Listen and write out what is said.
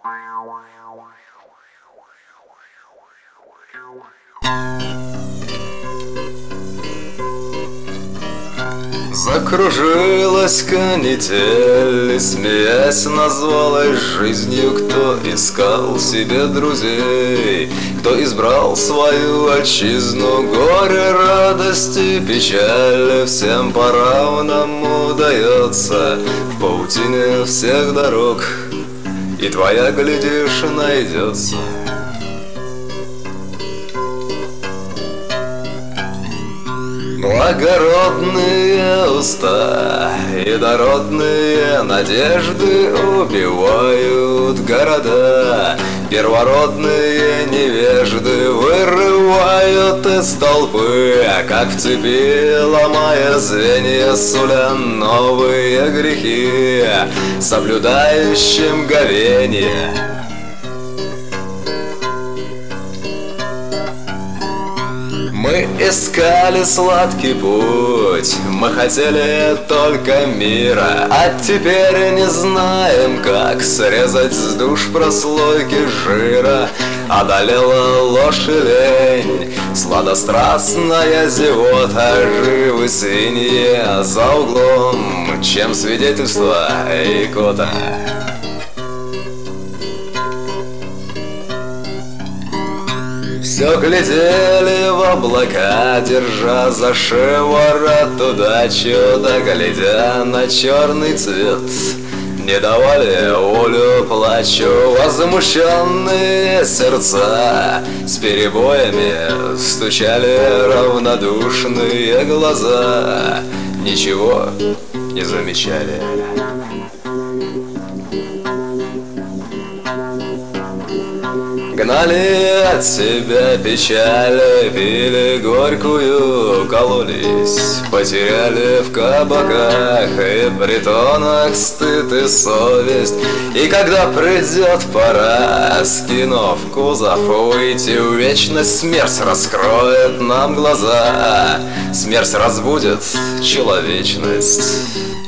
Закружилась канитель, и, смеясь, назвалась жизнью. Кто искал себе друзей, кто избрал свою отчизну. Горе, радости, печаль всем по-равному дается в паутине всех дорог, и твоя, глядишь, найдется. Благородные уста и дородные надежды убивают города. Первородные невежды вырывают из толпы, как в цепи, ломая звенья, суля новые грехи соблюдающим говенье. Мы искали сладкий путь, мы хотели только мира, а теперь не знаем, как срезать с душ прослойки жира. Одолела ложь и лень, сладострастная зевота, живы свиньи за углом, чем свидетельство икота. Все глядели в облака, держа за шиворот удачу, да глядя на черный цвет, не давали волю плачу. Возмущенные сердца с перебоями стучали равнодушные глаза, ничего не замечали. Гнали от себя печаль, пили горькую, кололись, потеряли в кабаках и притонах стыд и совесть. И когда придет пора, скинув кузов, уйти в вечность, смерть раскроет нам глаза, смерть разбудит человечность.